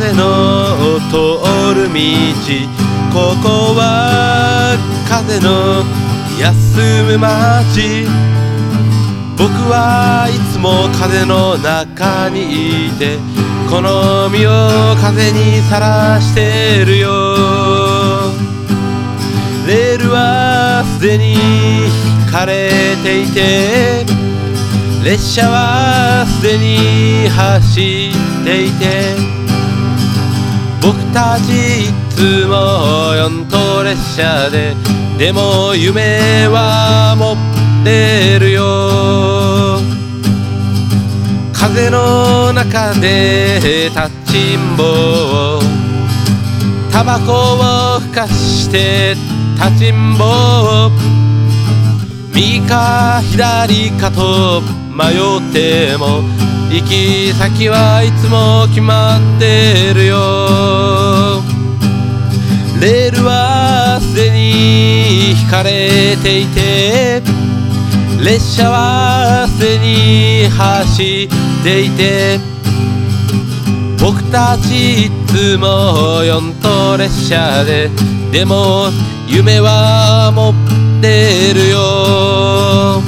風の通る道、ここは風の休む街。僕はいつも風の中にいて、この身を風にさらしてるよ。レールはすでに引かれていて、列車はすでに走っていて、僕たちいつも四等列車でも夢は持ってるよ。風の中で立ちんぼを、タバコをふかして立ちんぼを、右か左かと迷っても行き先はいつも決まってるよ。レールはすでに引かれていて、列車はすでに走っていて、僕たちいつも四等列車でも夢は持ってるよ。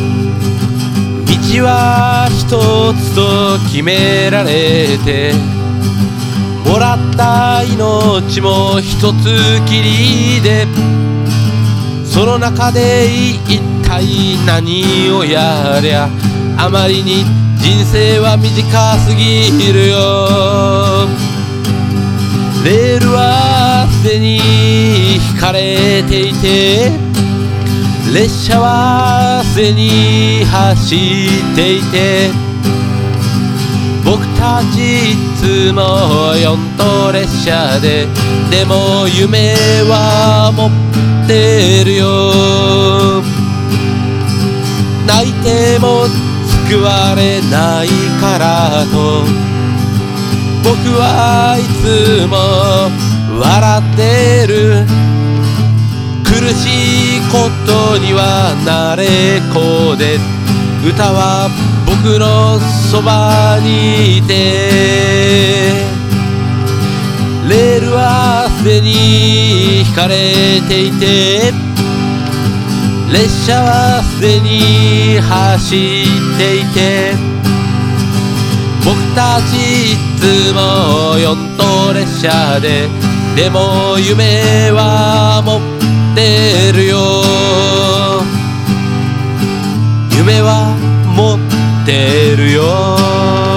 道は一つと決められて、もらった命も一つきりで、その中で一体何をやりゃ、あまりに人生は短すぎるよ。レールはすでに引かれていて、列車はすでに走っていて、僕たちいつも四等列車でも夢は持ってるよ。泣いても救われないからと、僕はいつも笑ってる。苦しいことには慣れっこで、歌は僕のそばにいて、レールはすでに引かれていて、列車はすでに走っていて、僕たちいつも四等列車でも夢は持ってるよ。夢は持ってるよ。